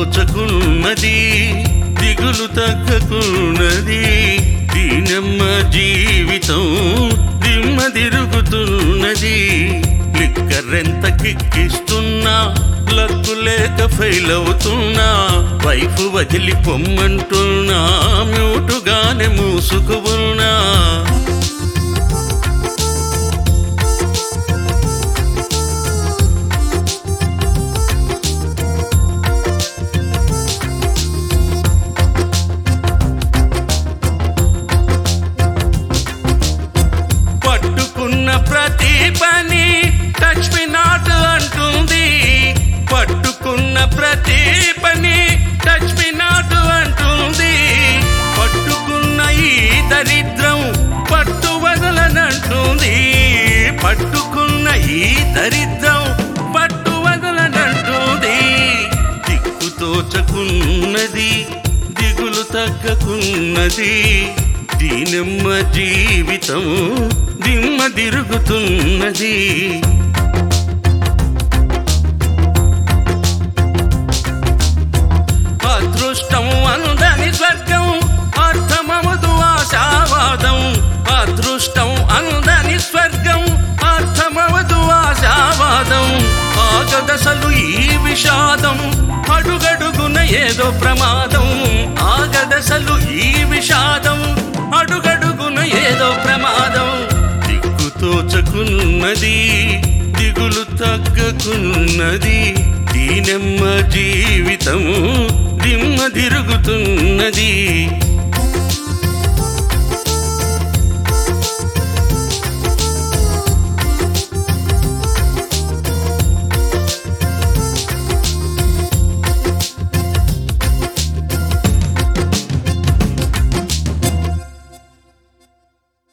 తోచకున్నది, దిగులు తగ్గకున్నది. దీనమ్మ జీవితం దిమ్మ తిరుగుతున్నది. లిక్కరెంత కిక్కిస్తున్నా, లక్కు లేక ఫెయిల్ అవుతున్నా. వైఫ్ వదిలి పొమ్మంటున్నా, మ్యూటుగానే మూసుకు ఉన్నా. ప్రతి పని టచ్ మీ నాట్ అంటుంది. పట్టుకున్న ప్రతి పని టచ్ మీ నాట్ అంటుంది. పట్టుకున్న ఈ దరిద్రం పట్టు వదలనంటుంది. పట్టుకున్న ఈ దరిద్రం పట్టు వదలనంటుంది. దిక్కు తోచకున్నది, దిగులు తగ్గకున్నది. దీనమ్మ జీవితం దిమ్మ తిరుగుతున్నది. అదృష్టం అందని స్వర్గం, అర్థమవదు ఆశావాదం. అదృష్టం అందని స్వర్గం, అర్థమవదు ఆశావాదం. ఆగదసలు ఈ విషాదం, అడుగడుగున ఏదో ప్రమాదం. ఆగదసలు ఈ విషాదం, అడుగడుగున ఏదో ప్రమాదం. దిక్కు తోచకున్నది, దిగులు తగ్గకున్నది. దీనమ్మ జీవితం దిమ్మ తిరుగుతున్నది.